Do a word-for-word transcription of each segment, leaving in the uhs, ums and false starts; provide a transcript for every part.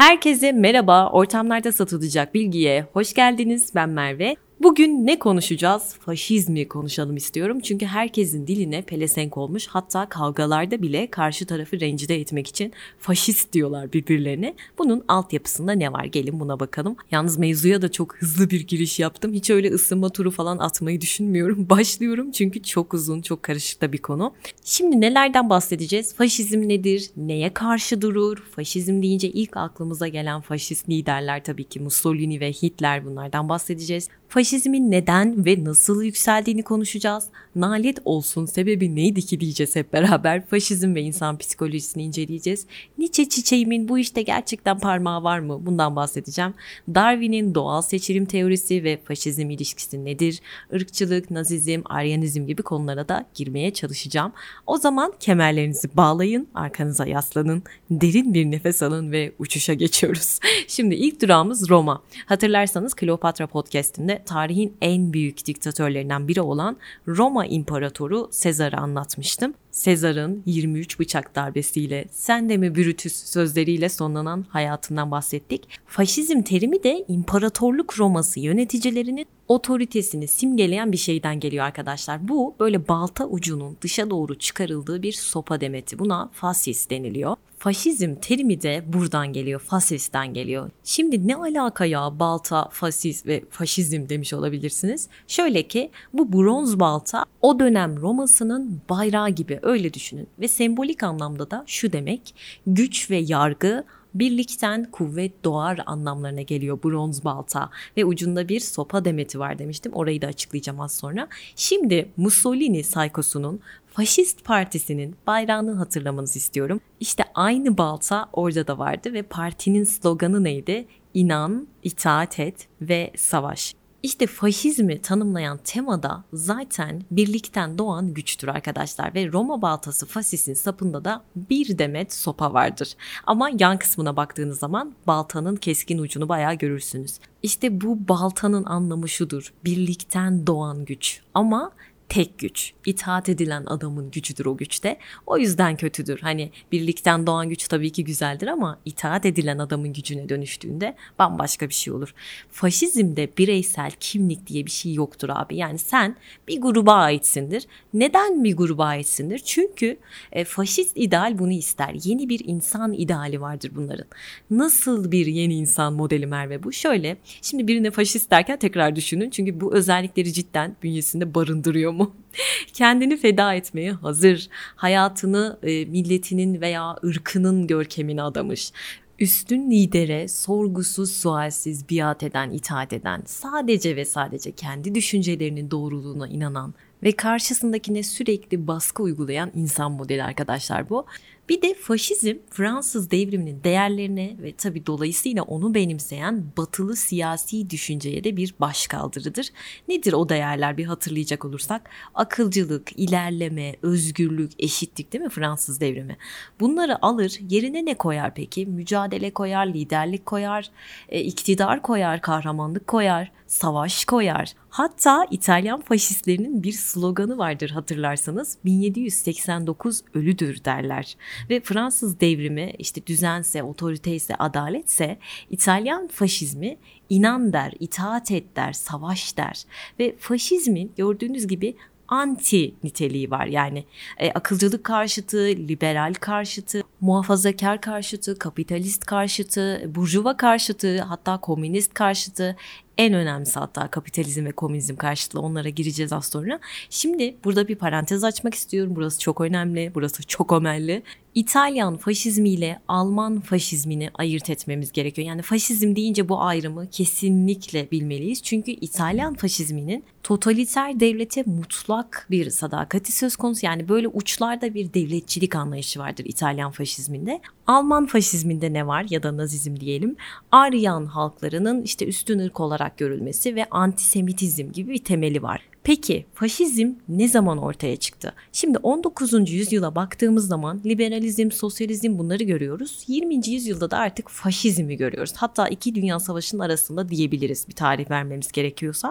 Herkese merhaba, ortamlarda satılacak bilgiye hoş geldiniz. Ben Merve. Bugün ne konuşacağız? Faşizmi konuşalım istiyorum. Çünkü herkesin diline pelesenk olmuş. Hatta kavgalarda bile karşı tarafı rencide etmek için faşist diyorlar birbirlerine. Bunun altyapısında ne var? Gelin buna bakalım. Yalnız mevzuya da çok hızlı bir giriş yaptım. Hiç öyle ısınma turu falan atmayı düşünmüyorum. Başlıyorum çünkü çok uzun, çok karışık da bir konu. Şimdi nelerden bahsedeceğiz? Faşizm nedir? Neye karşı durur? Faşizm deyince ilk aklımıza gelen faşist liderler tabii ki Mussolini ve Hitler, bunlardan bahsedeceğiz. Faşizmin neden ve nasıl yükseldiğini konuşacağız. Nalet olsun sebebi neydi ki diyeceğiz hep beraber. Faşizm ve insan psikolojisini inceleyeceğiz. Nietzsche çiçeğimin bu işte gerçekten parmağı var mı? Bundan bahsedeceğim. Darwin'in doğal seçilim teorisi ve faşizm ilişkisi nedir? Irkçılık, nazizm, aryanizm gibi konulara da girmeye çalışacağım. O zaman kemerlerinizi bağlayın, arkanıza yaslanın, derin bir nefes alın ve uçuşa geçiyoruz. Şimdi ilk durağımız Roma. Hatırlarsanız Kleopatra podcast'inde tarihin en büyük diktatörlerinden biri olan Roma İmparatoru Sezar'ı anlatmıştım. Sezar'ın yirmi üç bıçak darbesiyle, sen de mi Brutus sözleriyle sonlanan hayatından bahsettik. Faşizm terimi de imparatorluk Roması yöneticilerinin otoritesini simgeleyen bir şeyden geliyor arkadaşlar. Bu böyle balta ucunun dışa doğru çıkarıldığı bir sopa demeti. Buna fascist deniliyor. Faşizm terimi de buradan geliyor, fasisten geliyor. Şimdi ne alaka ya balta, fasist ve faşizm demiş olabilirsiniz. Şöyle ki bu bronz balta o dönem Roma'sının bayrağı gibi, öyle düşünün. Ve sembolik anlamda da şu demek: güç ve yargı, birlikten kuvvet doğar anlamlarına geliyor bronz balta ve ucunda bir sopa demeti var demiştim. Orayı da açıklayacağım az sonra. Şimdi Mussolini saykosunun Faşist Partisi'nin bayrağını hatırlamanızı istiyorum. İşte aynı balta orada da vardı ve partinin sloganı neydi? İnan, itaat et ve savaş. İşte faşizmi tanımlayan temada zaten birlikten doğan güçtür arkadaşlar ve Roma baltası fasistin sapında da bir demet sopa vardır. Ama yan kısmına baktığınız zaman baltanın keskin ucunu bayağı görürsünüz. İşte bu baltanın anlamı şudur: birlikten doğan güç ama tek güç. İtaat edilen adamın gücüdür o güçte. O yüzden kötüdür. Hani birlikten doğan güç tabii ki güzeldir ama itaat edilen adamın gücüne dönüştüğünde bambaşka bir şey olur. Faşizmde bireysel kimlik diye bir şey yoktur abi. Yani sen bir gruba aitsindir. Neden bir gruba aitsindir? Çünkü e, faşist ideal bunu ister. Yeni bir insan ideali vardır bunların. Nasıl bir yeni insan modeli Merve bu? Şöyle, şimdi birine faşist derken tekrar düşünün. Çünkü bu özellikleri cidden bünyesinde barındırıyor mu? Kendini feda etmeye hazır, hayatını e, milletinin veya ırkının görkemine adamış, üstün lidere sorgusuz sualsiz biat eden, itaat eden, sadece ve sadece kendi düşüncelerinin doğruluğuna inanan ve karşısındakine sürekli baskı uygulayan insan modeli arkadaşlar bu. Bir de faşizm Fransız devriminin değerlerine ve tabii dolayısıyla onu benimseyen batılı siyasi düşünceye de bir başkaldırıdır. Nedir o değerler bir hatırlayacak olursak? Akılcılık, ilerleme, özgürlük, eşitlik, değil mi Fransız devrimi? Bunları alır, yerine ne koyar peki? Mücadele koyar, liderlik koyar, e, iktidar koyar, kahramanlık koyar, savaş koyar. Hatta İtalyan faşistlerinin bir sloganı vardır hatırlarsanız, bin yedi yüz seksen dokuz ölüdür derler. Ve Fransız devrimi işte düzense, otoriteyse, adaletse, İtalyan faşizmi inan der, itaat et der, savaş der. Ve faşizmin gördüğünüz gibi anti niteliği var. Yani e, akılcılık karşıtı, liberal karşıtı, muhafazakar karşıtı, kapitalist karşıtı, burjuva karşıtı, hatta komünist karşıtı. En önemlisi hatta kapitalizm ve komünizm karşıtlığı, onlara gireceğiz az sonra. Şimdi burada bir parantez açmak istiyorum. Burası çok önemli, burası çok önemli. İtalyan faşizmi ile Alman faşizmini ayırt etmemiz gerekiyor. Yani faşizm deyince bu ayrımı kesinlikle bilmeliyiz. Çünkü İtalyan faşizminin totaliter devlete mutlak bir sadakati söz konusu. Yani böyle uçlarda bir devletçilik anlayışı vardır İtalyan faşizminde. Alman faşizminde ne var ya da nazizm diyelim? Aryan halklarının işte üstün ırk olarak görülmesi ve antisemitizm gibi bir temeli var. Peki faşizm ne zaman ortaya çıktı? Şimdi on dokuzuncu yüzyıla baktığımız zaman liberalizm, sosyalizm bunları görüyoruz. yirminci yüzyılda da artık faşizmi görüyoruz. Hatta iki dünya savaşının arasında diyebiliriz bir tarih vermemiz gerekiyorsa.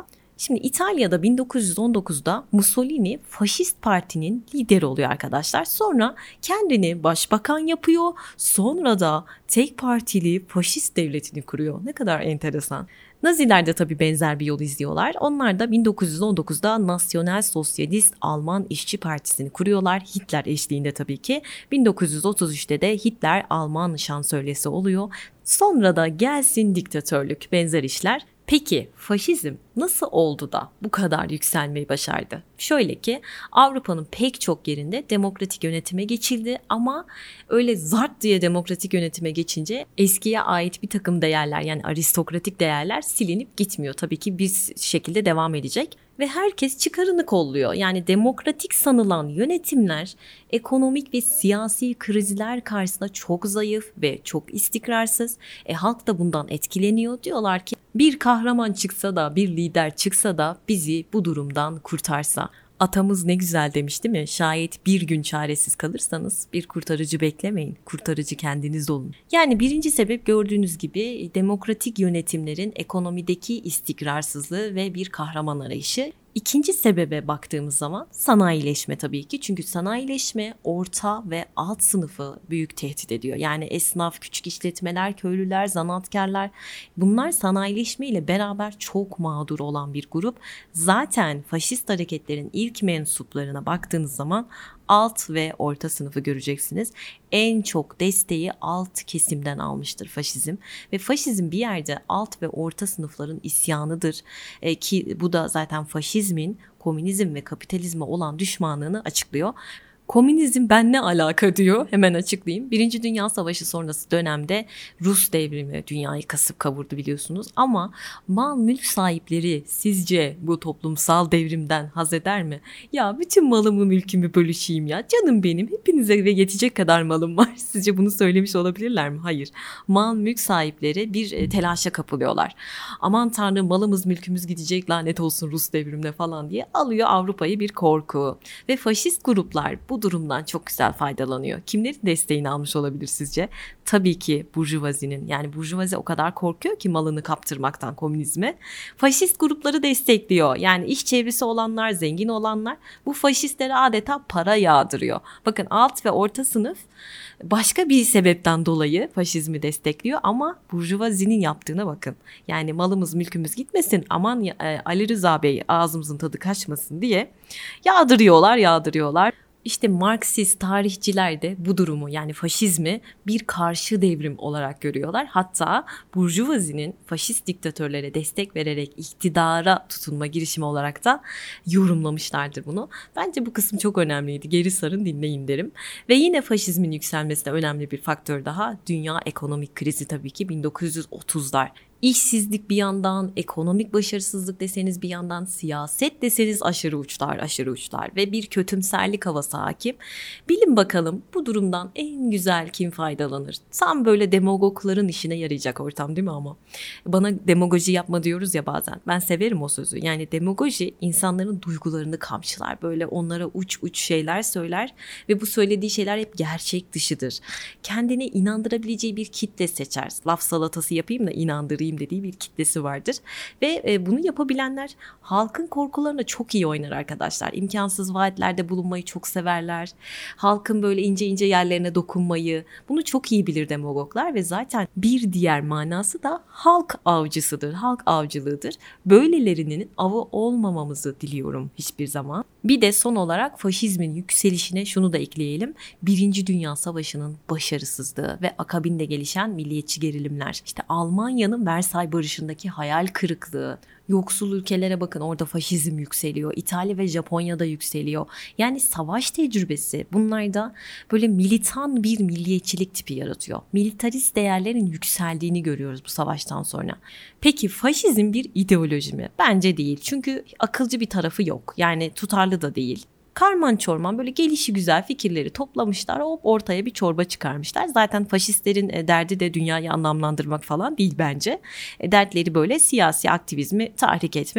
Şimdi İtalya'da bin dokuz yüz on dokuzda Mussolini faşist partinin lideri oluyor arkadaşlar. Sonra kendini başbakan yapıyor. Sonra da tek partili faşist devletini kuruyor. Ne kadar enteresan. Naziler de tabii benzer bir yol izliyorlar. Onlar da bin dokuz yüz on dokuzda Nasyonel Sosyalist Alman İşçi Partisi'ni kuruyorlar. Hitler eşliğinde tabii ki. bin dokuz yüz otuz üçte de Hitler Alman şansölyesi oluyor. Sonra da gelsin diktatörlük, benzer işler. Peki faşizm nasıl oldu da bu kadar yükselmeyi başardı? Şöyle ki Avrupa'nın pek çok yerinde demokratik yönetime geçildi ama öyle zart diye demokratik yönetime geçince eskiye ait bir takım değerler, yani aristokratik değerler silinip gitmiyor. Tabii ki bir şekilde devam edecek ve herkes çıkarını kolluyor. Yani demokratik sanılan yönetimler ekonomik ve siyasi krizler karşısında çok zayıf ve çok istikrarsız. E halk da bundan etkileniyor. Diyorlar ki bir kahraman çıksa da, bir lider çıksa da bizi bu durumdan kurtarsa. Atamız ne güzel demiş değil mi? Şayet bir gün çaresiz kalırsanız bir kurtarıcı beklemeyin. Kurtarıcı kendiniz olun. Yani birinci sebep gördüğünüz gibi demokratik yönetimlerin ekonomideki istikrarsızlığı ve bir kahraman arayışı. İkinci sebebe baktığımız zaman sanayileşme tabii ki. Çünkü sanayileşme orta ve alt sınıfı büyük tehdit ediyor. Yani esnaf, küçük işletmeler, köylüler, zanaatkarlar, bunlar sanayileşme ile beraber çok mağdur olan bir grup. Zaten faşist hareketlerin ilk mensuplarına baktığınız zaman alt ve orta sınıfı göreceksiniz. En çok desteği alt kesimden almıştır faşizm ve faşizm bir yerde alt ve orta sınıfların isyanıdır e, ki bu da zaten faşizmin komünizm ve kapitalizme olan düşmanlığını açıklıyor. Komünizm ben ne alaka diyor, hemen açıklayayım. Birinci Dünya Savaşı sonrası dönemde Rus devrimi dünyayı kasıp kavurdu biliyorsunuz. Ama mal mülk sahipleri sizce bu toplumsal devrimden haz eder mi? Ya bütün malımı mülkümü bölüşeyim ya, canım benim, hepinize ve yetecek kadar malım var. Sizce bunu söylemiş olabilirler mi? Hayır. Mal mülk sahipleri bir telaşa kapılıyorlar. Aman tanrım, malımız mülkümüz gidecek, lanet olsun Rus devrimine falan diye alıyor Avrupa'yı bir korku. Ve faşist gruplar bu durumdan çok güzel faydalanıyor. Kimlerin desteğini almış olabilir sizce? Tabii ki burjuvazinin. Yani burjuvazi o kadar korkuyor ki malını kaptırmaktan komünizme. Faşist grupları destekliyor. Yani iş çevresi olanlar, zengin olanlar bu faşistlere adeta para yağdırıyor. Bakın alt ve orta sınıf başka bir sebepten dolayı faşizmi destekliyor ama burjuvazinin yaptığına bakın. Yani malımız mülkümüz gitmesin, aman e, Ali Rıza Bey ağzımızın tadı kaçmasın diye yağdırıyorlar yağdırıyorlar. İşte Marksist tarihçiler de bu durumu, yani faşizmi bir karşı devrim olarak görüyorlar. Hatta burjuvazinin faşist diktatörlere destek vererek iktidara tutunma girişimi olarak da yorumlamışlardır bunu. Bence bu kısım çok önemliydi. Geri sarın, dinleyin derim. Ve yine faşizmin yükselmesine önemli bir faktör daha, dünya ekonomik krizi tabii ki bin dokuz yüz otuzlar. İşsizlik bir yandan, ekonomik başarısızlık deseniz bir yandan, siyaset deseniz aşırı uçlar aşırı uçlar ve bir kötümserlik havası hakim. Bilin bakalım bu durumdan en güzel kim faydalanır? Tam böyle demagogların işine yarayacak ortam değil mi ama? Bana demagoji yapma diyoruz ya bazen. Ben severim o sözü. Yani demagoji insanların duygularını kamçılar. Böyle onlara uç uç şeyler söyler ve bu söylediği şeyler hep gerçek dışıdır. Kendine inandırabileceği bir kitle seçer. Laf salatası yapayım da inandırayım dediği bir kitlesi vardır ve bunu yapabilenler halkın korkularına çok iyi oynar arkadaşlar. İmkansız vaatlerde bulunmayı çok severler. Halkın böyle ince ince yerlerine dokunmayı, bunu çok iyi bilir demagoglar ve zaten bir diğer manası da halk avcısıdır, halk avcılığıdır. Böylelerinin avı olmamamızı diliyorum hiçbir zaman. Bir de son olarak faşizmin yükselişine şunu da ekleyelim. Birinci Dünya Savaşı'nın başarısızlığı ve akabinde gelişen milliyetçi gerilimler. İşte Almanya'nın Versay Barışı'ndaki hayal kırıklığı. Yoksul ülkelere bakın, orada faşizm yükseliyor. İtalya ve Japonya'da yükseliyor. Yani savaş tecrübesi bunlarda böyle militan bir milliyetçilik tipi yaratıyor. Militarist değerlerin yükseldiğini görüyoruz bu savaştan sonra. Peki faşizm bir ideoloji mi? Bence değil. Çünkü akılcı bir tarafı yok. Yani tutarlı da değil. Karman çorman böyle gelişi güzel fikirleri toplamışlar, hop ortaya bir çorba çıkarmışlar. Zaten faşistlerin derdi de dünyayı anlamlandırmak falan değil bence. Dertleri böyle siyasi aktivizmi tahrik etmek.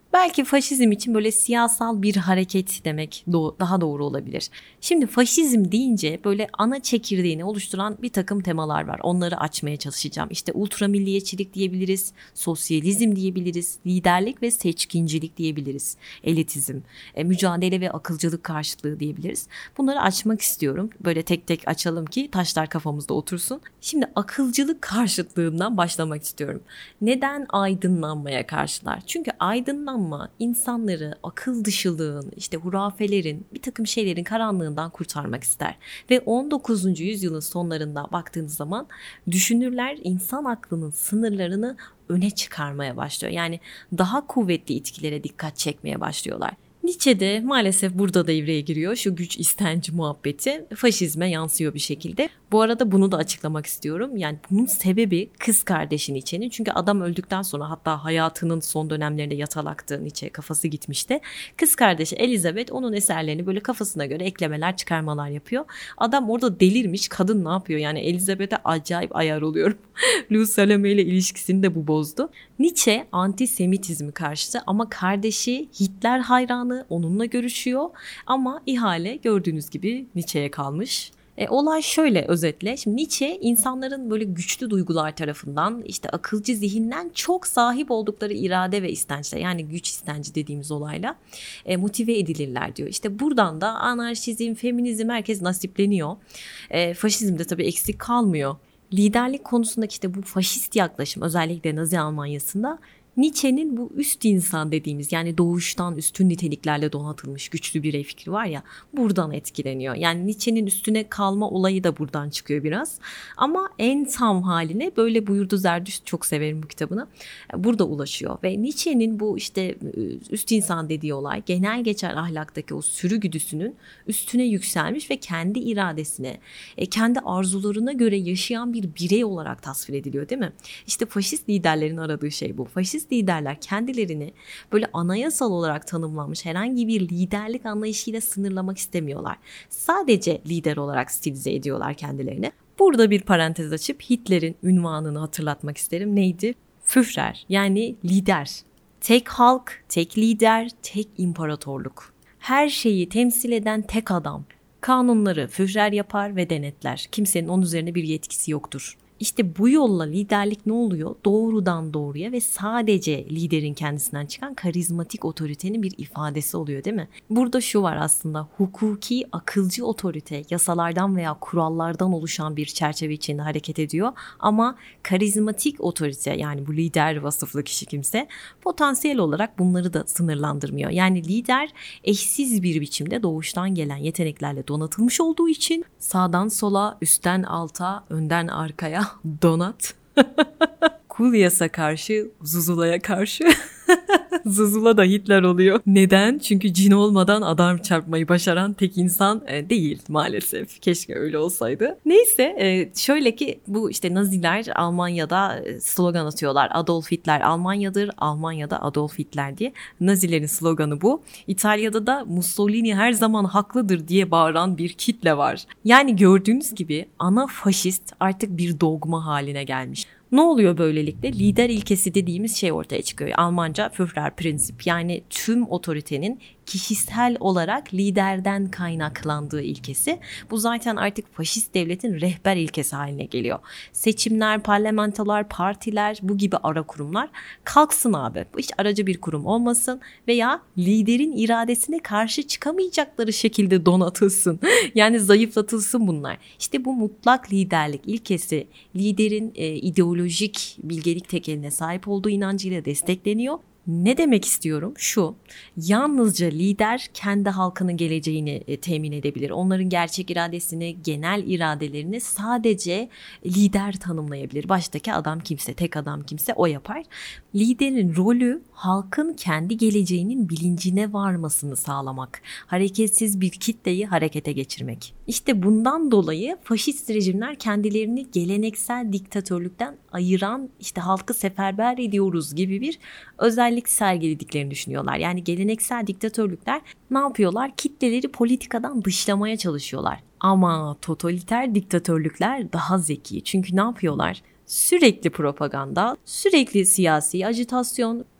Belki faşizm için böyle siyasal bir hareket demek do- daha doğru olabilir. Şimdi faşizm deyince böyle ana çekirdeğini oluşturan bir takım temalar var. Onları açmaya çalışacağım. İşte ultramilliyetçilik diyebiliriz, sosyalizm diyebiliriz, liderlik ve seçkincilik diyebiliriz, elitizm, e, mücadele ve akılcılık karşıtlığı diyebiliriz. Bunları açmak istiyorum. Böyle tek tek açalım ki taşlar kafamızda otursun. Şimdi akılcılık karşıtlığından başlamak istiyorum. Neden aydınlanmaya karşılar? Çünkü aydınlanma insanları akıl dışılığın, işte hurafelerin, bir takım şeylerin karanlığından kurtarmak ister. Ve on dokuzuncu yüzyılın sonlarında baktığınız zaman düşünürler insan aklının sınırlarını öne çıkarmaya başlıyor. Yani daha kuvvetli itkilere dikkat çekmeye başlıyorlar. Nietzsche de maalesef burada devreye giriyor. Şu güç istenci muhabbeti faşizme yansıyor bir şekilde. Bu arada bunu da açıklamak istiyorum. Yani bunun sebebi kız kardeşi Nietzsche'nin. Çünkü adam öldükten sonra, hatta hayatının son dönemlerinde yatalaktı Nietzsche, kafası gitmişti. Kız kardeşi Elizabeth onun eserlerini böyle kafasına göre eklemeler, çıkarmalar yapıyor. Adam orada delirmiş. Kadın ne yapıyor? Yani Elizabeth'e acayip ayar oluyorum. Louis Salome ile ilişkisini de bu bozdu. Nietzsche antisemitizmi karşıtı ama kardeşi Hitler hayranı, onunla görüşüyor ama ihale gördüğünüz gibi Nietzsche'ye kalmış. E, olay şöyle özetle. Şimdi Nietzsche insanların böyle güçlü duygular tarafından, işte akılcı zihinden çok sahip oldukları irade ve istençle, yani güç istenci dediğimiz olayla e, motive edilirler diyor. İşte buradan da anarşizm, feminizm herkes nasipleniyor. E, faşizm de tabii eksik kalmıyor. Liderlik konusundaki işte bu faşist yaklaşım, özellikle Nazi Almanya'sında Nietzsche'nin bu üst insan dediğimiz, yani doğuştan üstün niteliklerle donatılmış güçlü birey fikri var ya, buradan etkileniyor. Yani Nietzsche'nin üstüne kalma olayı da buradan çıkıyor biraz. Ama en tam haline, böyle buyurdu Zerdüşt, çok severim bu kitabını, burada ulaşıyor. Ve Nietzsche'nin bu işte üst insan dediği olay genel geçer ahlaktaki o sürü güdüsünün üstüne yükselmiş ve kendi iradesine, kendi arzularına göre yaşayan bir birey olarak tasvir ediliyor, değil mi? İşte faşist liderlerin aradığı şey bu. Faşist liderler kendilerini böyle anayasal olarak tanımlanmış herhangi bir liderlik anlayışıyla sınırlamak istemiyorlar. Sadece lider olarak stilize ediyorlar kendilerini. Burada bir parantez açıp Hitler'in ünvanını hatırlatmak isterim. Neydi? Führer, yani lider. Tek halk, tek lider, tek imparatorluk. Her şeyi temsil eden tek adam. Kanunları Führer yapar ve denetler. Kimsenin onun üzerine bir yetkisi yoktur. İşte bu yolla liderlik ne oluyor? Doğrudan doğruya ve sadece liderin kendisinden çıkan karizmatik otoritenin bir ifadesi oluyor, değil mi? Burada şu var aslında, hukuki, akılcı otorite yasalardan veya kurallardan oluşan bir çerçeve içinde hareket ediyor. Ama karizmatik otorite, yani bu lider vasıflı kişi kimse, potansiyel olarak bunları da sınırlandırmıyor. Yani lider eşsiz bir biçimde doğuştan gelen yeteneklerle donatılmış olduğu için sağdan sola, üstten alta, önden arkaya donat. Kulyas'a karşı, Zuzula'ya karşı. Zuzula da Hitler oluyor. Neden? Çünkü cin olmadan adam çarpmayı başaran tek insan e, değil maalesef. Keşke öyle olsaydı. Neyse, e, şöyle ki bu işte Naziler Almanya'da slogan atıyorlar. Adolf Hitler Almanya'dır, Almanya'da Adolf Hitler diye. Nazilerin sloganı bu. İtalya'da da Mussolini her zaman haklıdır diye bağıran bir kitle var. Yani gördüğünüz gibi ana faşist artık bir dogma haline gelmiş. Ne oluyor böylelikle? Lider ilkesi dediğimiz şey ortaya çıkıyor. Almanca Führerprinzip, yani tüm otoritenin kişisel olarak liderden kaynaklandığı ilkesi. Bu zaten artık faşist devletin rehber ilkesi haline geliyor. Seçimler, parlamentolar, partiler, bu gibi ara kurumlar kalksın abi. Bu hiç aracı bir kurum olmasın veya liderin iradesine karşı çıkamayacakları şekilde donatılsın. Yani zayıflatılsın bunlar. İşte bu mutlak liderlik ilkesi liderin e, ideolojik bilgelik tekeline sahip olduğu inancıyla destekleniyor. Ne demek istiyorum? Şu, yalnızca lider kendi halkının geleceğini e, temin edebilir. Onların gerçek iradesini, genel iradelerini sadece lider tanımlayabilir. Baştaki adam kimse, tek adam kimse o yapar. Liderin rolü halkın kendi geleceğinin bilincine varmasını sağlamak. Hareketsiz bir kitleyi harekete geçirmek. İşte bundan dolayı faşist rejimler kendilerini geleneksel diktatörlükten ayıran, işte halkı seferber ediyoruz gibi bir özellik sergilediklerini düşünüyorlar. Yani geleneksel diktatörlükler ne yapıyorlar? Kitleleri politikadan dışlamaya çalışıyorlar. Ama totaliter diktatörlükler daha zeki. Çünkü ne yapıyorlar? Sürekli propaganda, sürekli siyasi ajitasyon,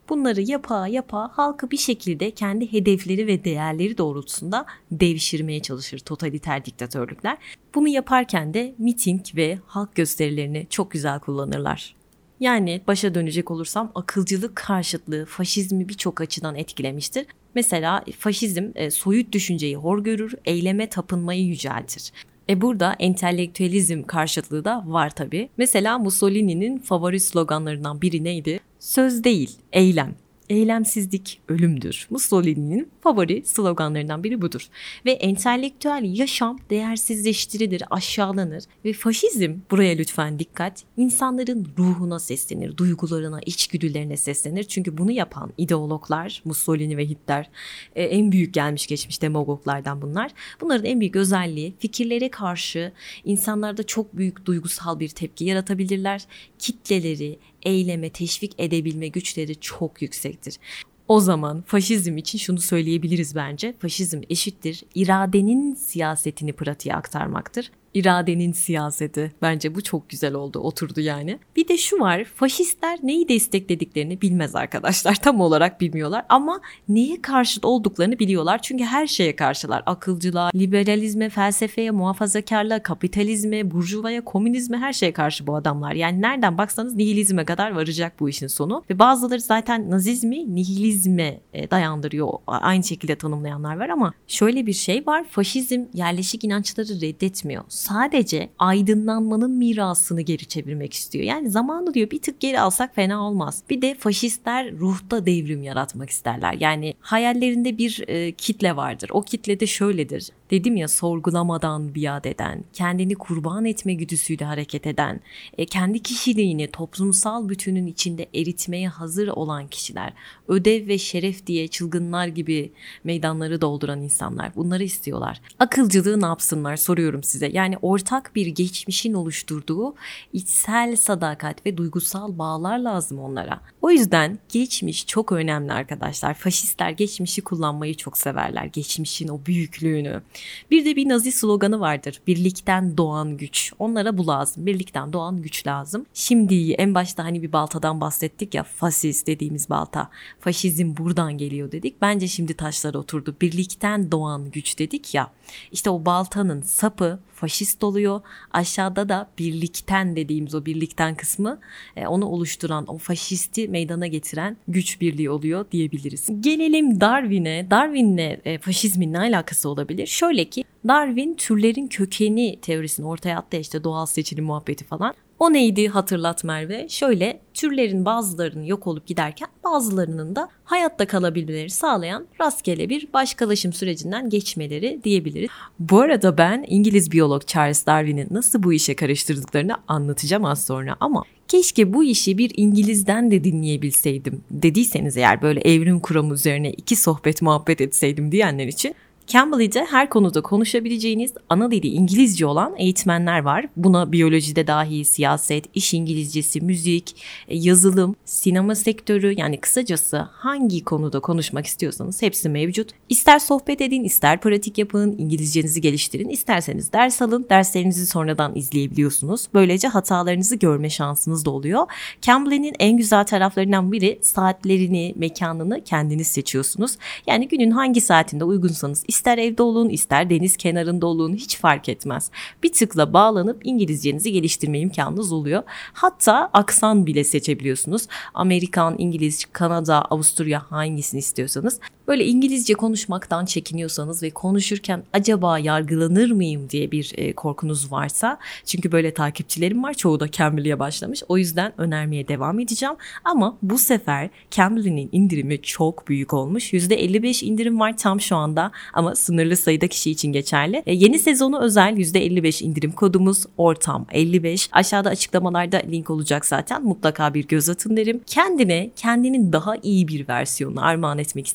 Bunları yapa yapa halkı bir şekilde kendi hedefleri ve değerleri doğrultusunda devşirmeye çalışır totaliter diktatörlükler. Bunu yaparken de miting ve halk gösterilerini çok güzel kullanırlar. Yani başa dönecek olursam akılcılık karşıtlığı faşizmi birçok açıdan etkilemiştir. Mesela faşizm e, soyut düşünceyi hor görür, eyleme tapınmayı yüceltir. E burada entelektüelizm karşıtlığı da var tabii. Mesela Mussolini'nin favori sloganlarından biri neydi? Söz değil, eylem. Eylemsizlik ölümdür. Mussolini'nin favori sloganlarından biri budur. Ve entelektüel yaşam değersizleştirilir, aşağılanır. Ve faşizm, buraya lütfen dikkat, insanların ruhuna seslenir, duygularına, içgüdülerine seslenir. Çünkü bunu yapan ideologlar, Mussolini ve Hitler, en büyük gelmiş geçmiş demagoglardan bunlar. Bunların en büyük özelliği fikirlere karşı insanlarda çok büyük duygusal bir tepki yaratabilirler. Kitleleri, eyleme teşvik edebilme güçleri çok yüksektir. O zaman faşizm için şunu söyleyebiliriz bence. Faşizm eşittir iradenin siyasetini pratiğe aktarmaktır. İradenin siyaseti. Bence bu çok güzel oldu, oturdu yani. Bir de şu var, faşistler neyi desteklediklerini bilmez arkadaşlar. Tam olarak bilmiyorlar ama neye karşıt olduklarını biliyorlar. Çünkü her şeye karşılar. Akılcılığa, liberalizme, felsefeye, muhafazakarlığa, kapitalizme, burjuvaya, komünizme, her şeye karşı bu adamlar. Yani nereden baksanız nihilizme kadar varacak bu işin sonu. Ve bazıları zaten nazizmi nihilizme dayandırıyor. Aynı şekilde tanımlayanlar var ama şöyle bir şey var. Faşizm yerleşik inançları reddetmiyor. Sadece aydınlanmanın mirasını geri çevirmek istiyor. Yani zamanı diyor bir tık geri alsak fena olmaz. Bir de faşistler ruhta devrim yaratmak isterler. Yani hayallerinde bir e, kitle vardır. O kitle de şöyledir. Dedim ya, sorgulamadan biat eden, kendini kurban etme güdüsüyle hareket eden, e, kendi kişiliğini toplumsal bütünün içinde eritmeye hazır olan kişiler, ödev ve şeref diye çılgınlar gibi meydanları dolduran insanlar. Bunları istiyorlar. Akılcılığı ne yapsınlar soruyorum size. Yani ortak bir geçmişin oluşturduğu içsel sadakat ve duygusal bağlar lazım onlara. O yüzden geçmiş çok önemli arkadaşlar. Faşistler geçmişi kullanmayı çok severler. Geçmişin o büyüklüğünü. Bir de bir Nazi sloganı vardır. Birlikten doğan güç. Onlara bu lazım. Birlikten doğan güç lazım. Şimdi en başta hani bir baltadan bahsettik ya, faşist dediğimiz balta. Faşizm buradan geliyor dedik. Bence şimdi taşlar oturdu. Birlikten doğan güç dedik ya. İşte o baltanın sapı faşist oluyor. Aşağıda da birlikten dediğimiz o birlikten kısmı e, onu oluşturan, o faşisti meydana getiren güç birliği oluyor diyebiliriz. Gelelim Darwin'e. Darwin'le e, faşizmin ne alakası olabilir? Şöyle ki Darwin türlerin kökeni teorisini ortaya attı, işte doğal seçilim muhabbeti falan. O neydi hatırlat Merve? Şöyle, türlerin bazılarının yok olup giderken bazılarının da hayatta kalabilmeleri sağlayan rastgele bir başkalaşım sürecinden geçmeleri diyebiliriz. Bu arada ben İngiliz biyolog Charles Darwin'in nasıl bu işe karıştırdıklarını anlatacağım az sonra ama keşke bu işi bir İngiliz'den de dinleyebilseydim dediyseniz eğer, böyle evrim kuramı üzerine iki sohbet muhabbet etseydim diyenler için, Cambly'de her konuda konuşabileceğiniz ana dili İngilizce olan eğitmenler var. Buna biyolojide dahi siyaset, iş İngilizcesi, müzik, yazılım, sinema sektörü, yani kısacası hangi konuda konuşmak istiyorsanız hepsi mevcut. İster sohbet edin, ister pratik yapın, İngilizcenizi geliştirin, isterseniz ders alın, derslerinizi sonradan izleyebiliyorsunuz. Böylece hatalarınızı görme şansınız da oluyor. Cambly'nin en güzel taraflarından biri, saatlerini, mekanını kendiniz seçiyorsunuz. Yani günün hangi saatinde uygunsanız, İster evde olun, ister deniz kenarında olun, hiç fark etmez. Bir tıkla bağlanıp İngilizcenizi geliştirme imkanınız oluyor. Hatta aksan bile seçebiliyorsunuz. Amerikan, İngiliz, Kanada, Avusturya, hangisini istiyorsanız. Böyle İngilizce konuşmaktan çekiniyorsanız ve konuşurken acaba yargılanır mıyım diye bir e, korkunuz varsa, çünkü böyle takipçilerim var, çoğu da Cambly'ye başlamış. O yüzden önermeye devam edeceğim. Ama bu sefer Cambly'nin indirimi çok büyük olmuş. yüzde elli beş indirim var tam şu anda ama sınırlı sayıda kişi için geçerli. E, yeni sezonu özel yüzde elli beş indirim kodumuz ortam elli beş. Aşağıda açıklamalarda link olacak zaten. Mutlaka bir göz atın derim. Kendine, kendinin daha iyi bir versiyonunu armağan etmek isteyenler için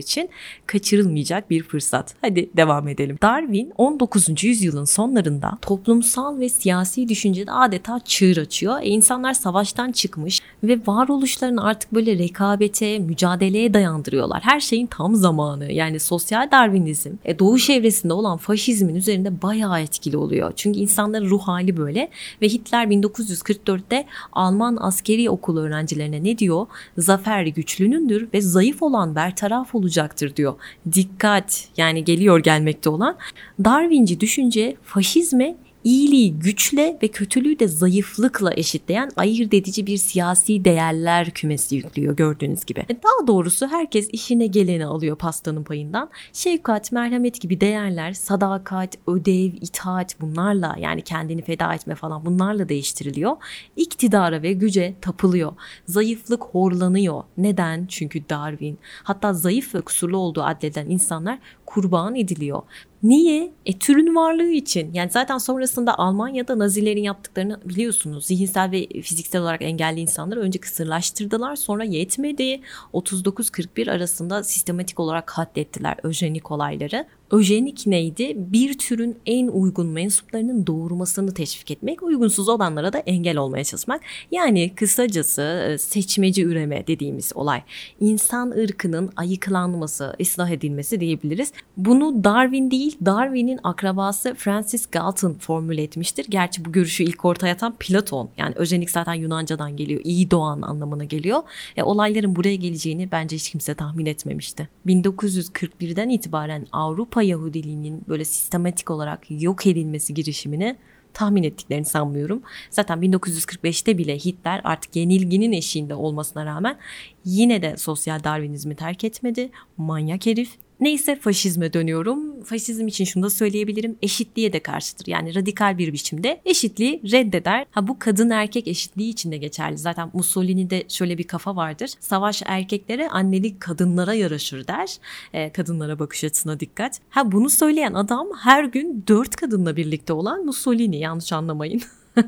için kaçırılmayacak bir fırsat. Hadi devam edelim. Darwin on dokuzuncu yüzyılın sonlarında toplumsal ve siyasi düşüncede adeta çığır açıyor. E, insanlar savaştan çıkmış ve varoluşlarını artık böyle rekabete, mücadeleye dayandırıyorlar. Her şeyin tam zamanı. Yani sosyal Darwinizm e, doğu çevresinde olan faşizmin üzerinde bayağı etkili oluyor. Çünkü insanların ruh hali böyle ve Hitler bin dokuz yüz kırk dörtte Alman askeri okulu öğrencilerine ne diyor? Zafer güçlünündür ve zayıf olan bertaraf olacaktır diyor. Dikkat, yani geliyor gelmekte olan. Darwinci düşünce faşizme iyiliği güçle ve kötülüğü de zayıflıkla eşitleyen ayırt edici bir siyasi değerler kümesi yüklüyor gördüğünüz gibi. Daha doğrusu herkes işine geleni alıyor pastanın payından. Şefkat, merhamet gibi değerler, sadakat, ödev, itaat bunlarla, yani kendini feda etme falan bunlarla değiştiriliyor. İktidara ve güce tapılıyor. Zayıflık horlanıyor. Neden? Çünkü Darwin. Hatta zayıf ve kusurlu olduğu addedilen insanlar kurban ediliyor. Niye? E türün varlığı için. Yani zaten sonrasında Almanya'da Nazilerin yaptıklarını biliyorsunuz. Zihinsel ve fiziksel olarak engelli insanları önce kısırlaştırdılar, sonra yetmedi. otuz dokuz kırk bir arasında sistematik olarak katlettiler öjenik olayları. Öjenik neydi? Bir türün en uygun mensuplarının doğurmasını teşvik etmek, uygunsuz olanlara da engel olmaya çalışmak. Yani kısacası seçmeci üreme dediğimiz olay. İnsan ırkının ayıklanması, ıslah edilmesi diyebiliriz. Bunu Darwin değil, Darwin'in akrabası Francis Galton formüle etmiştir. Gerçi bu görüşü ilk ortaya atan Platon. Yani öjenik zaten Yunanca'dan geliyor. İyi doğan anlamına geliyor. E, olayların buraya geleceğini bence hiç kimse tahmin etmemişti. bin dokuz yüz kırk birden itibaren Avrupa Yahudiliğinin böyle sistematik olarak yok edilmesi girişimini tahmin ettiklerini sanmıyorum. Zaten bin dokuz yüz kırk beşte bile Hitler artık yenilginin eşiğinde olmasına rağmen yine de sosyal Darwinizmi terk etmedi. Manyak herif. Neyse, faşizme dönüyorum. Faşizm için şunu da söyleyebilirim. Eşitliğe de karşıdır. Yani radikal bir biçimde eşitliği reddeder. Ha, bu kadın erkek eşitliği için de geçerli. Zaten Mussolini'de şöyle bir kafa vardır. Savaş erkeklere, annelik kadınlara yaraşır der. E, kadınlara bakış açısına dikkat. Ha, bunu söyleyen adam her gün dört kadınla birlikte olan Mussolini. Yanlış anlamayın.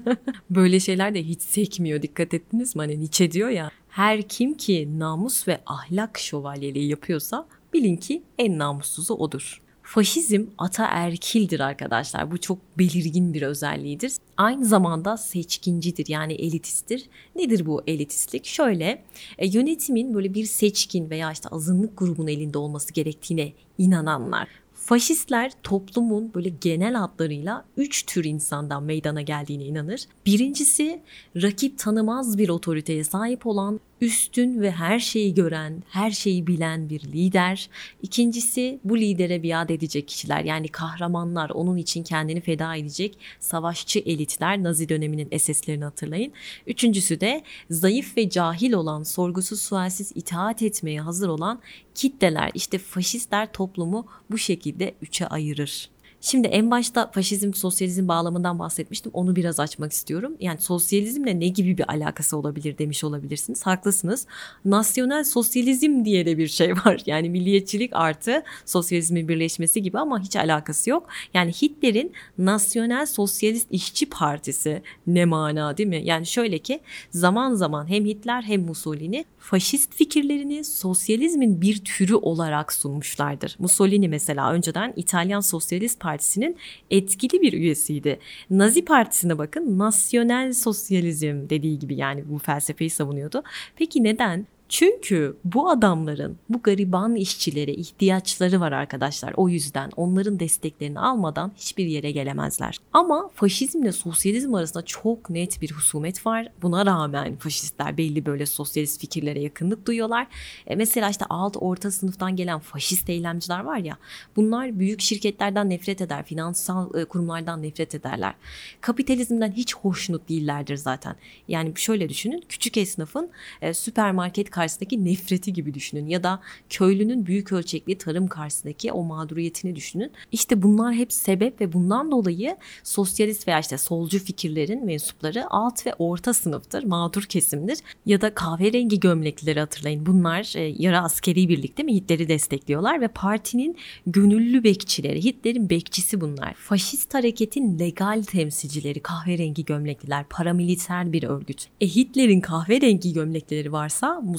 Böyle şeyler de hiç sekmiyor. Dikkat ettiniz mi? Hani Nietzsche diyor ya. Her kim ki namus ve ahlak şövalyeliği yapıyorsa bilin ki en namussuzu odur. Faşizm ataerkildir arkadaşlar. Bu çok belirgin bir özelliğidir. Aynı zamanda seçkincidir, yani elitisttir. Nedir bu elitistlik? Şöyle, e, yönetimin böyle bir seçkin veya işte azınlık grubun elinde olması gerektiğine inananlar. Faşistler toplumun böyle genel hatlarıyla üç tür insandan meydana geldiğine inanır. Birincisi, rakip tanımaz bir otoriteye sahip olan, üstün ve her şeyi gören, her şeyi bilen bir lider. İkincisi, bu lidere biat edecek kişiler, yani kahramanlar, onun için kendini feda edecek savaşçı elitler. Nazi döneminin S S'lerini hatırlayın. Üçüncüsü de zayıf ve cahil olan, sorgusuz sualsiz itaat etmeye hazır olan kitleler. İşte faşistler toplumu bu şekilde üçe ayırır. Şimdi en başta faşizm, sosyalizm bağlamından bahsetmiştim. Onu biraz açmak istiyorum. Yani sosyalizmle ne gibi bir alakası olabilir demiş olabilirsiniz. Haklısınız. Nasyonel sosyalizm diye de bir şey var. Yani milliyetçilik artı sosyalizmin birleşmesi gibi, ama hiç alakası yok. Yani Hitler'in Nasyonel Sosyalist İşçi Partisi ne mana, değil mi? Yani şöyle ki, zaman zaman hem Hitler hem Mussolini faşist fikirlerini sosyalizmin bir türü olarak sunmuşlardır. Mussolini mesela önceden İtalyan Sosyalist Partisi'nin etkili bir üyesiydi. Nazi Partisi'ne bakın, nasyonel sosyalizm dediği gibi, yani bu felsefeyi savunuyordu. Peki neden? Çünkü bu adamların, bu gariban işçilere ihtiyaçları var arkadaşlar. O yüzden onların desteklerini almadan hiçbir yere gelemezler. Ama faşizmle sosyalizm arasında çok net bir husumet var. Buna rağmen faşistler belli böyle sosyalist fikirlere yakınlık duyuyorlar. E mesela işte alt orta sınıftan gelen faşist eylemciler var ya, bunlar büyük şirketlerden nefret eder, finansal kurumlardan nefret ederler. Kapitalizmden hiç hoşnut değillerdir zaten. Yani şöyle düşünün, küçük esnafın e, süpermarket karşısındaki nefreti gibi düşünün, ya da köylünün büyük ölçekli tarım karşısındaki o mağduriyetini düşünün. İşte bunlar hep sebep ve bundan dolayı sosyalist veya işte solcu fikirlerin mensupları alt ve orta sınıftır, mağdur kesimdir. Ya da kahverengi gömleklileri hatırlayın. Bunlar e, yarı askeri birlik değil mi? Hitler'i destekliyorlar ve partinin gönüllü bekçileri, Hitler'in bekçisi bunlar. Faşist hareketin legal temsilcileri, kahverengi gömlekliler, paramiliter bir örgüt. E Hitler'in kahverengi gömleklileri varsa Mussolini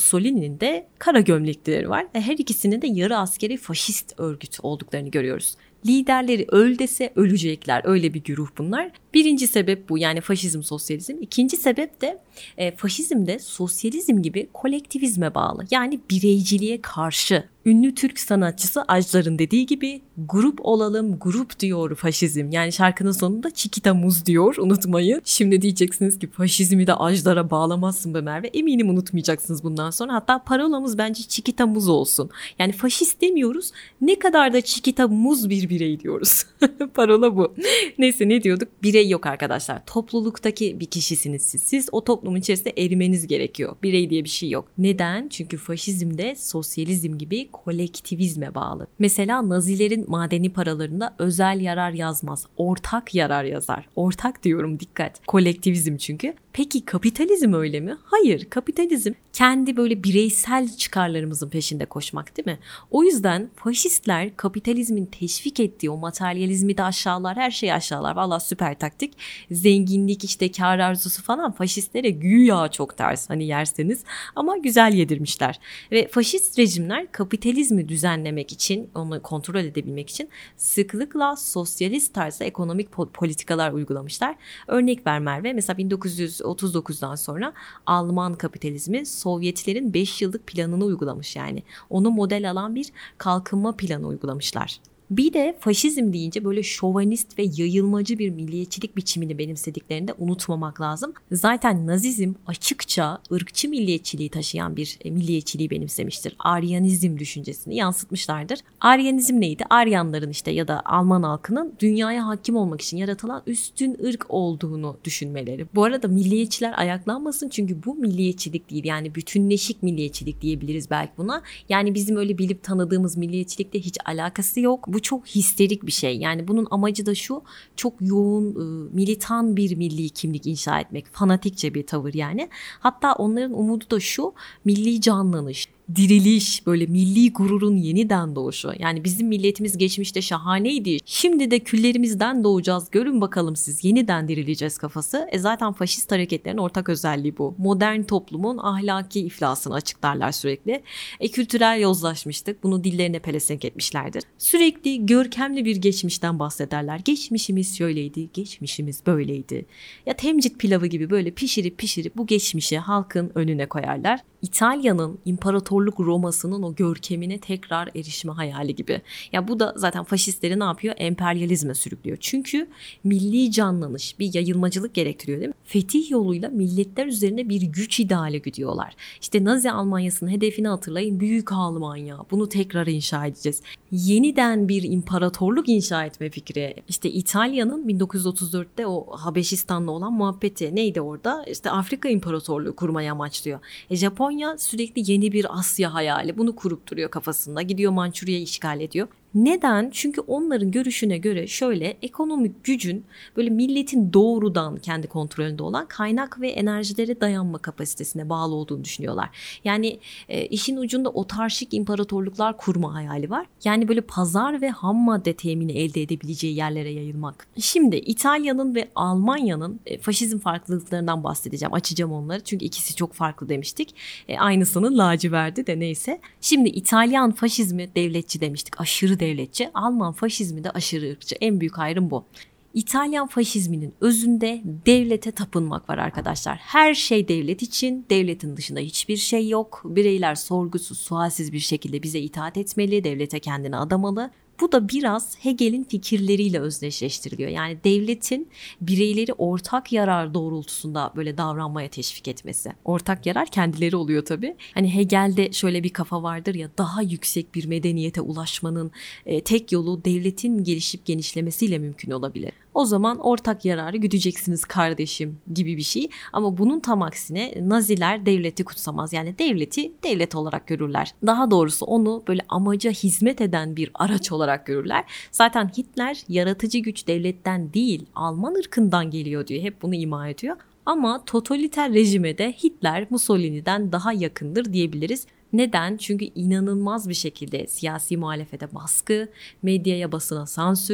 Mussolini'nin de kara gömleklileri var. Her ikisinin de yarı askeri faşist örgüt olduklarını görüyoruz. Liderleri öl dese ölecekler. Öyle bir güruh bunlar. Birinci sebep bu, yani faşizm, sosyalizm. İkinci sebep de e, faşizm de sosyalizm gibi kolektivizme bağlı. Yani bireyciliğe karşı. Ünlü Türk sanatçısı Ajdar'ın dediği gibi grup olalım, grup diyor faşizm. Yani şarkının sonunda Çikita Muz diyor, unutmayın. Şimdi diyeceksiniz ki faşizmi de Ajdar'a bağlamazsın be Merve. Eminim unutmayacaksınız bundan sonra. Hatta parolamız bence Çikita Muz olsun. Yani faşist demiyoruz. Ne kadar da Çikita Muz bir birey diyoruz. Parola bu. Neyse, ne diyorduk? Birey yok arkadaşlar. Topluluktaki bir kişisiniz siz. Siz o toplumun içerisinde erimeniz gerekiyor. Birey diye bir şey yok. Neden? Çünkü faşizm de sosyalizm gibi kolektivizme bağlı. Mesela Nazilerin madeni paralarında özel yarar yazmaz. Ortak yarar yazar. Ortak diyorum, dikkat. Kolektivizm çünkü. Peki kapitalizm öyle mi? Hayır. Kapitalizm kendi böyle bireysel çıkarlarımızın peşinde koşmak, değil mi? O yüzden faşistler kapitalizmin teşvik ettiği o materyalizmi de aşağılar, her şeyi aşağılar. Vallahi süper taktik. Zenginlik, işte kar arzusu falan faşistlere güya çok ters, hani yerseniz, ama güzel yedirmişler. Ve faşist rejimler kapitalizmi düzenlemek için, onu kontrol edebilmek için sıklıkla sosyalist tarzda ekonomik politikalar uygulamışlar. Örnek ver Merve, mesela bin dokuz yüz otuz dokuzdan sonra Alman kapitalizmi Sovyetlerin beş yıllık planını uygulamış yani. Onu model alan bir kalkınma planı uygulamışlar. Bir de faşizm deyince böyle şovanist ve yayılmacı bir milliyetçilik biçimini benimsediklerini de unutmamak lazım. Zaten Nazizm açıkça ırkçı milliyetçiliği taşıyan bir milliyetçiliği benimsemiştir. Aryanizm düşüncesini yansıtmışlardır. Aryanizm neydi? Aryanların işte ya da Alman halkının dünyaya hakim olmak için yaratılan üstün ırk olduğunu düşünmeleri. Bu arada milliyetçiler ayaklanmasın, çünkü bu milliyetçilik değil, yani bütünleşik milliyetçilik diyebiliriz belki buna. Yani bizim öyle bilip tanıdığımız milliyetçilikle hiç alakası yok. Bu çok histerik bir şey. Yani bunun amacı da şu: çok yoğun, ıı, militan bir milli kimlik inşa etmek. Fanatikçe bir tavır yani. Hatta onların umudu da şu: milli canlanış, diriliş, böyle milli gururun yeniden doğuşu. Yani bizim milletimiz geçmişte şahaneydi. Şimdi de küllerimizden doğacağız. Görün bakalım siz, yeniden dirileceğiz kafası. E zaten faşist hareketlerin ortak özelliği bu. Modern toplumun ahlaki iflasını açıklarlar sürekli. E kültürel yozlaşmıştık. Bunu dillerine pelesenk etmişlerdir. Sürekli görkemli bir geçmişten bahsederler. Geçmişimiz şöyleydi, geçmişimiz böyleydi. Ya temcit pilavı gibi böyle pişirip pişirip bu geçmişi halkın önüne koyarlar. İtalya'nın imparatorluk Roma'sının o görkemine tekrar erişme hayali gibi. Ya bu da zaten faşistleri ne yapıyor? Emperyalizme sürüklüyor. Çünkü milli canlanış, bir yayılmacılık gerektiriyor, değil mi? Fetih yoluyla milletler üzerine bir güç ideali güdüyorlar. İşte Nazi Almanyası'nın hedefini hatırlayın. Büyük Almanya. Bunu tekrar inşa edeceğiz. Yeniden bir imparatorluk inşa etme fikri. İşte İtalya'nın bin dokuz yüz otuz dörtte o Habeşistan'la olan muhabbeti neydi orada? İşte Afrika İmparatorluğu kurmayı amaçlıyor. E Japonya sürekli yeni bir Asya hayali. Bunu kurup duruyor kafasında. Gidiyor Mançurya'yı işgal ediyor. Neden? Çünkü onların görüşüne göre şöyle, ekonomik gücün böyle milletin doğrudan kendi kontrolünde olan kaynak ve enerjilere dayanma kapasitesine bağlı olduğunu düşünüyorlar. Yani e, işin ucunda otarşik imparatorluklar kurma hayali var. Yani böyle pazar ve ham madde temini elde edebileceği yerlere yayılmak. Şimdi İtalya'nın ve Almanya'nın e, faşizm farklılıklarından bahsedeceğim. Açacağım onları çünkü ikisi çok farklı demiştik. E, aynısının laciverdi de neyse. Şimdi İtalyan faşizmi devletçi demiştik. Aşırı devletçi. Alman faşizmi de aşırı ırkçı. En büyük ayrım bu. İtalyan faşizminin özünde devlete tapınmak var arkadaşlar. Her şey devlet için, devletin dışında hiçbir şey yok. Bireyler sorgusuz, sualsiz bir şekilde bize itaat etmeli, devlete kendini adamalı. Bu da biraz Hegel'in fikirleriyle özdeşleştiriliyor. Yani devletin bireyleri ortak yarar doğrultusunda böyle davranmaya teşvik etmesi. Ortak yarar kendileri oluyor tabii. Hani Hegel'de şöyle bir kafa vardır ya, daha yüksek bir medeniyete ulaşmanın e, tek yolu devletin gelişip genişlemesiyle mümkün olabilir. O zaman ortak yararı güdeceksiniz kardeşim gibi bir şey. Ama bunun tam aksine Naziler devleti kutsamaz. Yani devleti devlet olarak görürler. Daha doğrusu onu böyle amaca hizmet eden bir araç olarak görürler. Zaten Hitler yaratıcı güç devletten değil Alman ırkından geliyor diyor. Hep bunu ima ediyor. Ama totaliter rejime de Hitler Mussolini'den daha yakındır diyebiliriz. Neden? Çünkü inanılmaz bir şekilde siyasi muhalefete baskı, medyaya, basına sansür,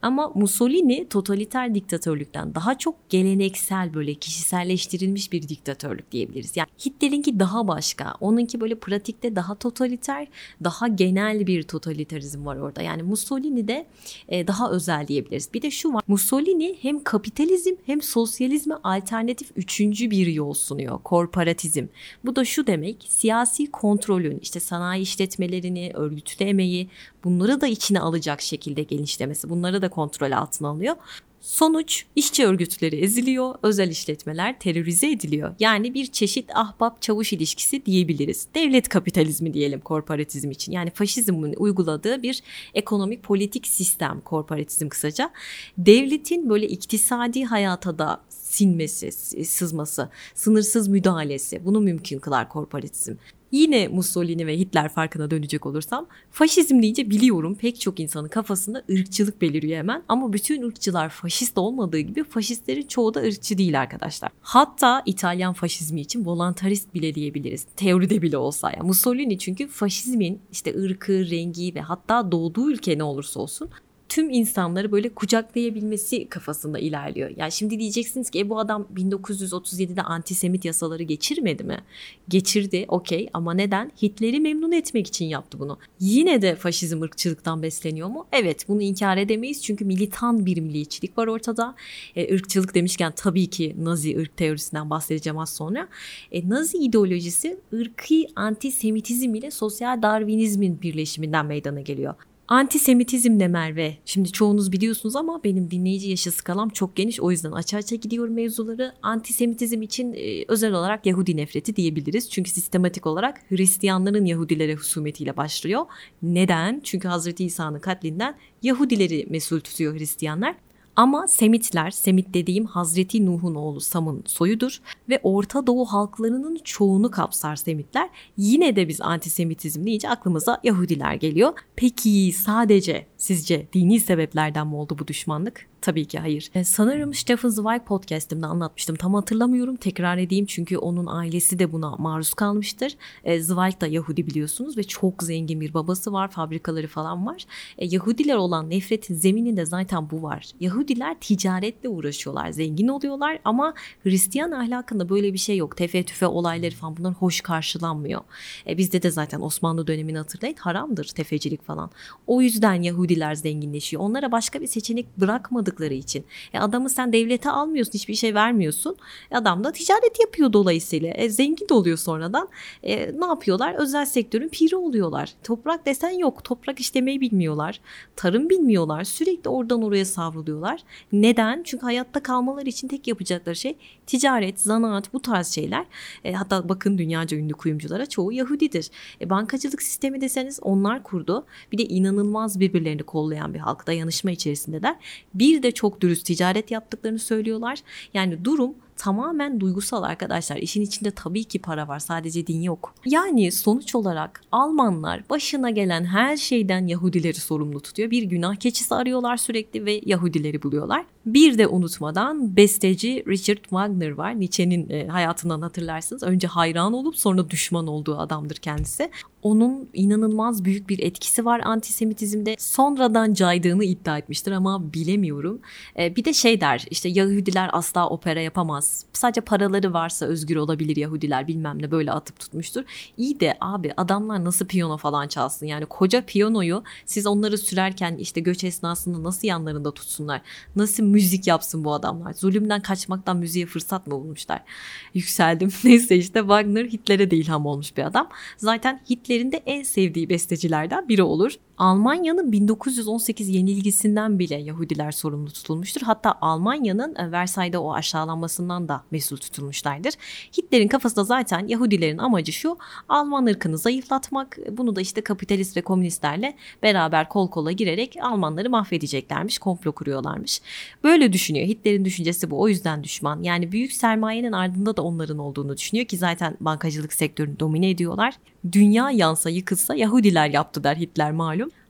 Ama Mussolini totaliter diktatörlükten daha çok geleneksel, böyle kişiselleştirilmiş bir diktatörlük diyebiliriz. Yani Hitler'inki daha başka. Onunki böyle pratikte daha totaliter, daha genel bir totalitarizm var orada. Yani Mussolini'de e, daha özel diyebiliriz. Bir de şu var. Mussolini hem kapitalizm hem sosyalizme alternatif üçüncü bir yol sunuyor. Korporatizm. Bu da şu demek: siyasi kontrolün, işte sanayi işletmelerini, örgütlemeyi, bunları da içine alacak şekilde genişlemesi. Bunları da kontrol altına alıyor. Sonuç, işçi örgütleri eziliyor, özel işletmeler terörize ediliyor. Yani bir çeşit ahbap-çavuş ilişkisi diyebiliriz. Devlet kapitalizmi diyelim korporatizm için. Yani faşizmin uyguladığı bir ekonomik politik sistem, korporatizm kısaca. Devletin böyle iktisadi hayata da sinmesi, sızması, sınırsız müdahalesi, bunu mümkün kılar korporatizm. Yine Mussolini ve Hitler farkına dönecek olursam, faşizm deyince biliyorum pek çok insanın kafasında ırkçılık beliriyor hemen. Ama bütün ırkçılar faşist olmadığı gibi faşistlerin çoğu da ırkçı değil arkadaşlar. Hatta İtalyan faşizmi için voluntarist bile diyebiliriz. Teoride bile olsa. Yani Mussolini çünkü faşizmin işte ırkı, rengi ve hatta doğduğu ülke ne olursa olsun tüm insanları böyle kucaklayabilmesi kafasında ilerliyor. Yani şimdi diyeceksiniz ki e, bu adam bin dokuz yüz otuz yedide antisemit yasaları geçirmedi mi? Geçirdi, okey, ama neden? Hitler'i memnun etmek için yaptı bunu. Yine de faşizm ırkçılıktan besleniyor mu? Evet, bunu inkar edemeyiz çünkü militan bir milliyetçilik var ortada. E, ırkçılık demişken tabii ki Nazi ırk teorisinden bahsedeceğim az sonra. E, Nazi ideolojisi ırkî antisemitizm ile sosyal darwinizmin birleşiminden meydana geliyor. Antisemitizm ne Merve? Şimdi çoğunuz biliyorsunuz ama benim dinleyici yaşı skalam çok geniş, o yüzden açı açı gidiyorum mevzuları. Antisemitizm için e, özel olarak Yahudi nefreti diyebiliriz. Çünkü sistematik olarak Hristiyanların Yahudilere husumetiyle başlıyor. Neden? Çünkü Hazreti İsa'nın katlinden Yahudileri mesul tutuyor Hristiyanlar. Ama Semitler, Semit dediğim Hazreti Nuh'un oğlu Sam'ın soyudur ve Orta Doğu halklarının çoğunu kapsar Semitler. Yine de biz antisemitizm deyince aklımıza Yahudiler geliyor. Peki sadece sizce dini sebeplerden mi oldu bu düşmanlık? Tabii ki hayır. E, sanırım Stefan Zweig podcast'imde anlatmıştım. Tam hatırlamıyorum. Tekrar edeyim çünkü onun ailesi de buna maruz kalmıştır. E, Zweig da Yahudi biliyorsunuz ve çok zengin bir babası var. Fabrikaları falan var. E, Yahudiler olan nefretin zemininde zaten bu var. Yahudiler ticaretle uğraşıyorlar. Zengin oluyorlar ama Hristiyan ahlakında böyle bir şey yok. Tefe tüfe olayları falan, bunlar hoş karşılanmıyor. E, bizde de zaten Osmanlı dönemini hatırlayın. Haramdır tefecilik falan. O yüzden Yahudiler zenginleşiyor. Onlara başka bir seçenek bırakmadık için. E adamı sen devlete almıyorsun, hiçbir şey vermiyorsun. E adam da ticaret yapıyor dolayısıyla. E zengin de oluyor sonradan. E ne yapıyorlar? Özel sektörün piri oluyorlar. Toprak desen yok. Toprak işlemeyi bilmiyorlar. Tarım bilmiyorlar. Sürekli oradan oraya savruluyorlar. Neden? Çünkü hayatta kalmaları için tek yapacakları şey ticaret, zanaat, bu tarz şeyler. E, hatta bakın dünyaca ünlü kuyumculara çoğu Yahudidir. E, bankacılık sistemi deseniz onlar kurdu. Bir de inanılmaz birbirlerini kollayan bir halk, dayanışma içerisindeler. Bir de çok dürüst ticaret yaptıklarını söylüyorlar. Yani durum tamamen duygusal arkadaşlar. İşin içinde tabii ki para var. Sadece din yok. Yani sonuç olarak Almanlar başına gelen her şeyden Yahudileri sorumlu tutuyor. Bir günah keçisi arıyorlar sürekli ve Yahudileri buluyorlar. Bir de unutmadan besteci Richard Wagner var. Nietzsche'nin e, hayatından hatırlarsınız. Önce hayran olup sonra düşman olduğu adamdır kendisi. Onun inanılmaz büyük bir etkisi var antisemitizmde. Sonradan caydığını iddia etmiştir ama bilemiyorum. Ee, bir de şey der, işte Yahudiler asla opera yapamaz. Sadece paraları varsa özgür olabilir Yahudiler, bilmem ne, böyle atıp tutmuştur. İyi de abi adamlar nasıl piyano falan çalsın? Yani koca piyanoyu siz onları sürerken işte göç esnasında nasıl yanlarında tutsunlar? Nasıl müzik yapsın bu adamlar? Zulümden kaçmaktan müziğe fırsat mı bulmuşlar? Yükseldim. Neyse işte Wagner Hitler'e de ilham olmuş bir adam. Zaten Hitler de en sevdiği bestecilerden biri olur. Almanya'nın bin dokuz yüz on sekiz yenilgisinden bile Yahudiler sorumlu tutulmuştur. Hatta Almanya'nın Versay'da o aşağılanmasından da mesul tutulmuşlardır. Hitler'in kafasında zaten Yahudilerin amacı şu: Alman ırkını zayıflatmak. Bunu da işte kapitalist ve komünistlerle beraber kol kola girerek Almanları mahvedeceklermiş, komplo kuruyorlarmış. Böyle düşünüyor. Hitler'in düşüncesi bu. O yüzden düşman. Yani büyük sermayenin ardında da onların olduğunu düşünüyor ki zaten bankacılık sektörünü domine ediyorlar. Dünya yansa yıkılsa Yahudiler yaptı der Hitler malum.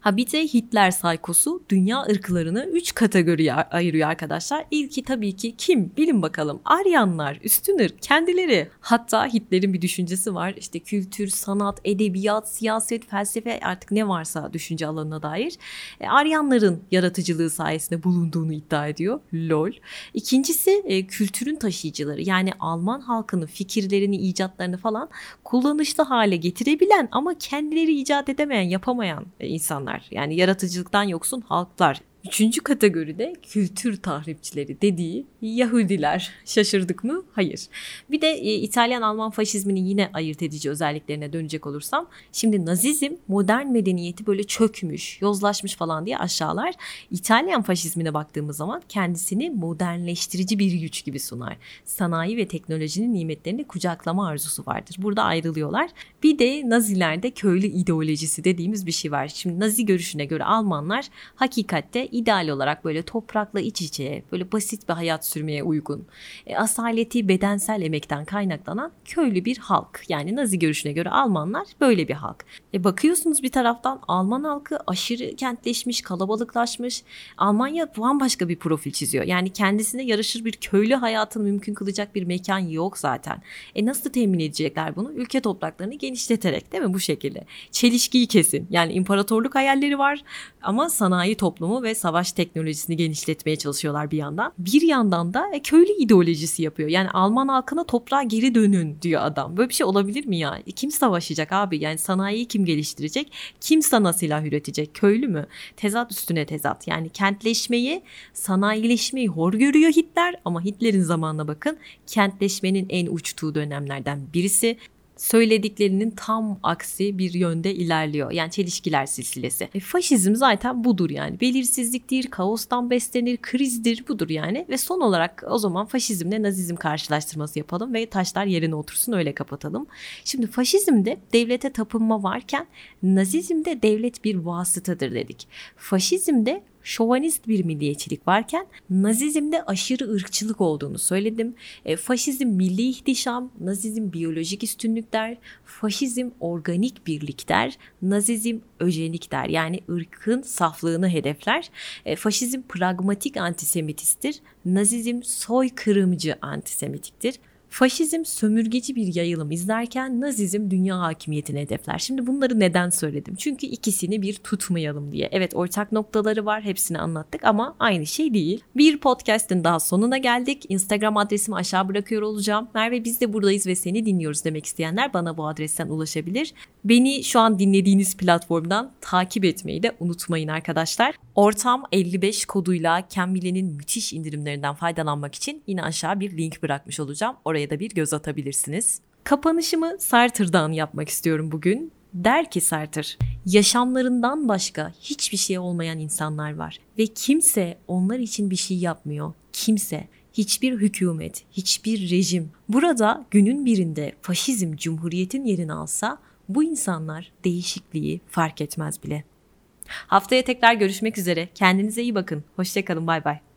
Ha bir de Hitler saykosu dünya ırklarını üç kategoriye ayırıyor arkadaşlar. İlki tabii ki kim? Bilin bakalım. Aryanlar, üstün ırk, kendileri. Hatta Hitler'in bir düşüncesi var. İşte kültür, sanat, edebiyat, siyaset, felsefe, artık ne varsa düşünce alanına dair. E, Aryanların yaratıcılığı sayesinde bulunduğunu iddia ediyor. Lol. İkincisi e, kültürün taşıyıcıları. Yani Alman halkının fikirlerini, icatlarını falan kullanışlı hale getirebilen ama kendileri icat edemeyen, yapamayan e, insanlar. Yani yaratıcılıktan yoksun halklar. Üçüncü kategoride kültür tahripçileri dediği Yahudiler. Şaşırdık mı? Hayır. Bir de e, İtalyan-Alman faşizminin yine ayırt edici özelliklerine dönecek olursam, şimdi Nazizm modern medeniyeti böyle çökmüş, yozlaşmış falan diye aşağılar. İtalyan faşizmine baktığımız zaman kendisini modernleştirici bir güç gibi sunar. Sanayi ve teknolojinin nimetlerini kucaklama arzusu vardır. Burada ayrılıyorlar. Bir de Nazilerde köylü ideolojisi dediğimiz bir şey var. Şimdi Nazi görüşüne göre Almanlar hakikatte ideal olarak böyle toprakla iç içe, böyle basit bir hayat sürmeye uygun, e, asaleti bedensel emekten kaynaklanan köylü bir halk. Yani Nazi görüşüne göre Almanlar böyle bir halk. E bakıyorsunuz bir taraftan Alman halkı aşırı kentleşmiş, kalabalıklaşmış. Almanya bambaşka bir profil çiziyor. Yani kendisine yaraşır bir köylü hayatını mümkün kılacak bir mekan yok zaten. E nasıl temin edecekler bunu? Ülke topraklarını genişleterek, değil mi bu şekilde? Çelişkiyi kesin. Yani imparatorluk hayalleri var ama sanayi toplumu ve savaş teknolojisini genişletmeye çalışıyorlar bir yandan. Bir yandan da e, köylü ideolojisi yapıyor. Yani Alman halkına toprağa geri dönün diyor adam. Böyle bir şey olabilir mi ya? E, kim savaşacak abi? Yani sanayiyi kim geliştirecek? Kim sana silah üretecek? Köylü mü? Tezat üstüne tezat. Yani kentleşmeyi, sanayileşmeyi hor görüyor Hitler ama Hitler'in zamanına bakın, kentleşmenin en uçtuğu dönemlerden birisi. Söylediklerinin tam aksi bir yönde ilerliyor. Yani çelişkiler silsilesi. E, faşizm zaten budur yani. Belirsizliktir, kaostan beslenir, krizdir, budur yani. Ve son olarak o zaman faşizmle nazizm karşılaştırması yapalım ve taşlar yerine otursun, öyle kapatalım. Şimdi faşizmde devlete tapınma varken nazizmde devlet bir vasıtadır dedik. Faşizmde şovanist bir milliyetçilik varken Nazizmde aşırı ırkçılık olduğunu söyledim. E, faşizm milli ihtişam, Nazizm biyolojik üstünlük der, faşizm organik birlik der, Nazizm öjenik der. Yani ırkın saflığını hedefler. E, faşizm pragmatik antisemitisttir, Nazizm soykırımcı antisemitiktir. Faşizm sömürgeci bir yayılım izlerken Nazizm dünya hakimiyetini hedefler. Şimdi bunları neden söyledim? Çünkü ikisini bir tutmayalım diye. Evet, ortak noktaları var, hepsini anlattık ama aynı şey değil. Bir podcast'in daha sonuna geldik. Instagram adresimi aşağı bırakıyor olacağım. Merve biz de buradayız ve seni dinliyoruz demek isteyenler bana bu adresten ulaşabilir. Beni şu an dinlediğiniz platformdan takip etmeyi de unutmayın arkadaşlar. Ortam elli beş koduyla Cambly'nin müthiş indirimlerinden faydalanmak için yine aşağı bir link bırakmış olacağım. Oraya da bir göz atabilirsiniz. Kapanışımı Sartre'dan yapmak istiyorum bugün. Der ki Sartre, yaşamlarından başka hiçbir şey olmayan insanlar var ve kimse onlar için bir şey yapmıyor. Kimse, hiçbir hükümet, hiçbir rejim. Burada günün birinde faşizm cumhuriyetin yerini alsa bu insanlar değişikliği fark etmez bile. Haftaya tekrar görüşmek üzere. Kendinize iyi bakın. Hoşça kalın. Bay bay.